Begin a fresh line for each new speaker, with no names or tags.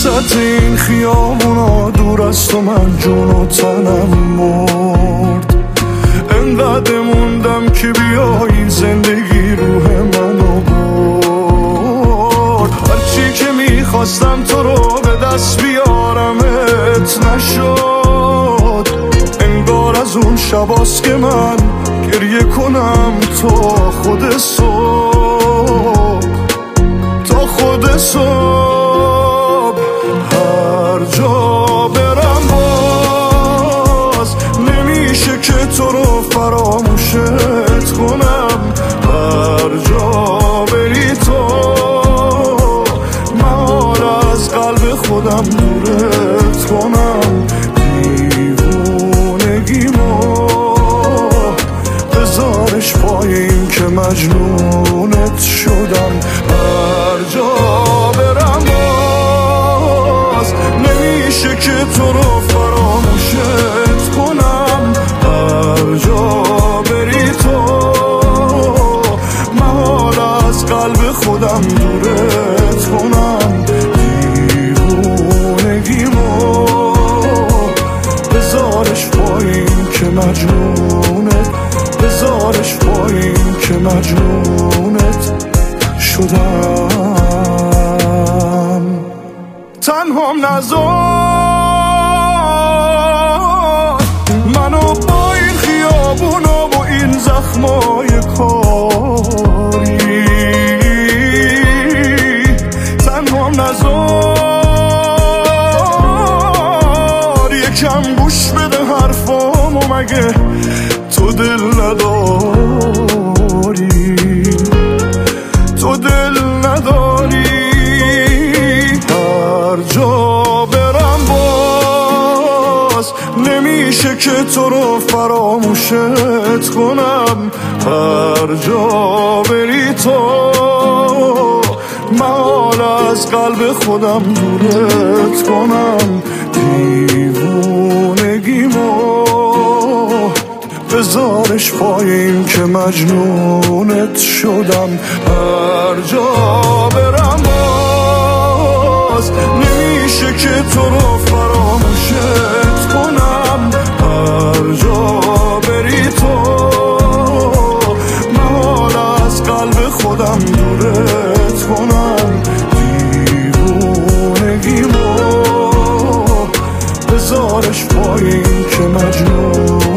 وسط این خیابونا دور از تو من جون و تنم مرد. انقدر موندم که بیایی زندگی روح منو برد. هرچی که میخواستم تو رو به دست بیارمت نشد. انگار از اون شباست که من گریه کنم تا خود صبح، تا خود صبح. هر جا برم باز نمیشه که تو رو فراموشت کنم. هر جا بری تو من از قلب خودم دورت کنم. دیوونگیمو بذارش پای این که مجنونت شدم. هر جا برم باز نمیشه که تو رو فراموشت کنم. هر جا بری تو من از قلب خودم دورت کنم. دیوونگیمو بذارش پای این که مجنونت، بذارش پای این که مجنونت شدم. تنهام نذار منو با این خیابونا و این زخمای کاری. تنهام نذار یکم گوش بده حرفامو، مگه تو دل نداری؟ تو دل نداری؟ هر جا برم باز نمیشه که تو رو فراموشت کنم. هر جا بری تو من از قلب خودم دورت کنم. دیوونگیمو بذارش پای این که مجنونت شدم. هر جا برم باز نمیشه که تو رو فراموشت کنم. هر جا بری تو من از قلب خودم دورت کنم. دیوونگیمو بذارش پای این که مجنون